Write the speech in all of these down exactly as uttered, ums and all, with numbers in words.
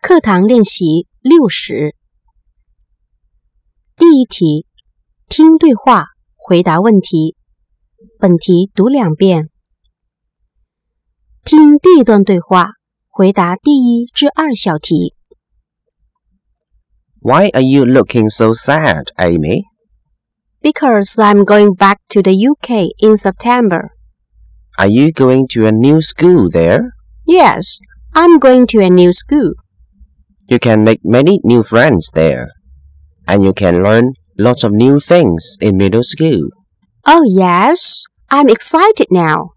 课堂练习六十。第一题，听对话，回答问题。本题读两遍。听第一段对话，回答第一至二小题。 Why are you looking so sad, Amy? Because I'm going back to the U K in September. Are you going to a new school there? Yes, I'm going to a new school. You can make many new friends there, and you can learn lots of new things in middle school. Oh yes, I'm excited now.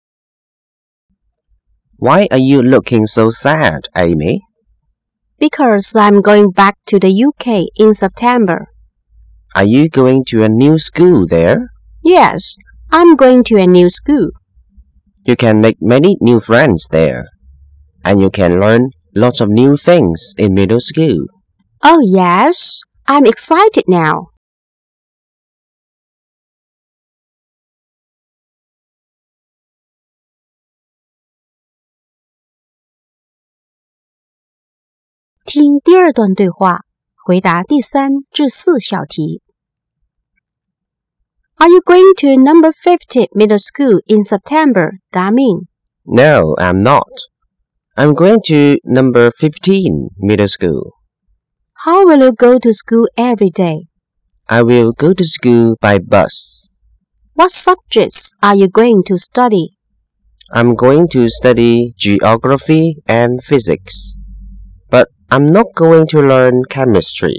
Why are you looking so sad, Amy? Because I'm going back to the U K in September. Are you going to a new school there? Yes, I'm going to a new school. You can make many new friends there, and you can learn lots of new things in middle school. Oh yes, I'm excited now. "听第二段对话，回答第三至四小题。Are you going to number fifty middle school in September, Damin? No, I'm not. I'm going to number fifteen middle school. How will you go to school every day? I will go to school by bus. What subjects are you going to study? I'm going to study geography and physics, but I'm not going to learn chemistry.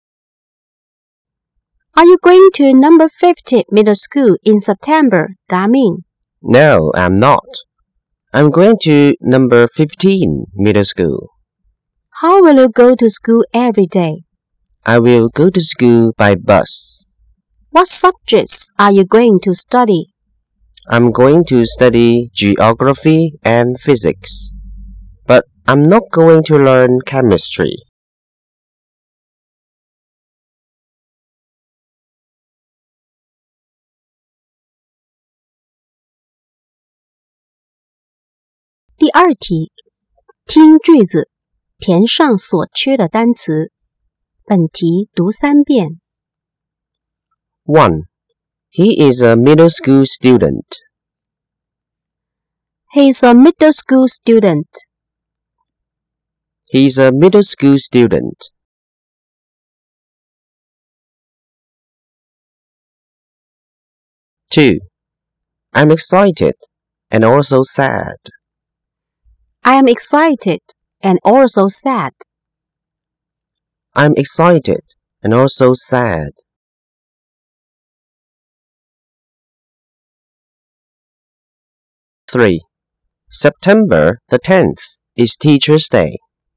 Are you going to number fifty middle school in September, Damin? No, I'm not. I'm going to number fifteen middle school. How will you go to school every day? I will go to school by bus. What subjects are you going to study? I'm going to study geography and physics, but I'm not going to learn chemistry. 第二题，听句子，填上所缺的单词。本题读三遍。 one. He is a middle school student. He's a middle school student. He's a middle school student. two. I'm excited and also sad. I am excited and also sad. I'm excited and also sad. three. September the tenth is Teacher's Day.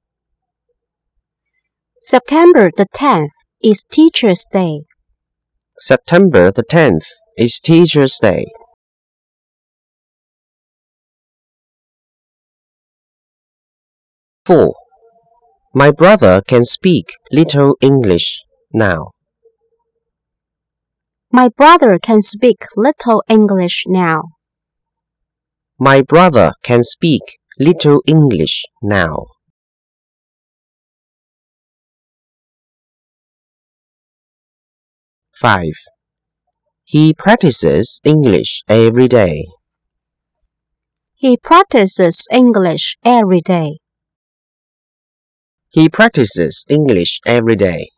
September the tenth is Teacher's Day. September the tenth is Teacher's Day. four. My brother can speak little English now. My brother can speak little English now. My brother can speak little English now. five. He practices English every day. He practices English every day. He practices English every day.